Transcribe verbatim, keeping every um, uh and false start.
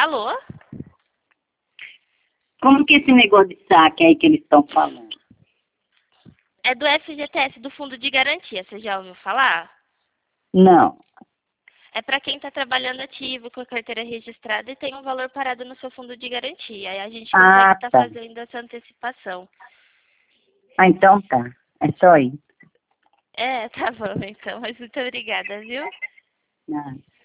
Alô? Como que é esse negócio de saque aí que eles estão falando? É do F G T S, do Fundo de Garantia. Você já ouviu falar? Não. É para quem está trabalhando ativo, com a carteira registrada e tem um valor parado no seu fundo de garantia. Aí a gente consegue Ah, estar tá. fazendo essa antecipação. Ah, então tá. É só isso. É, tá bom então. Mas muito obrigada, viu? Ah.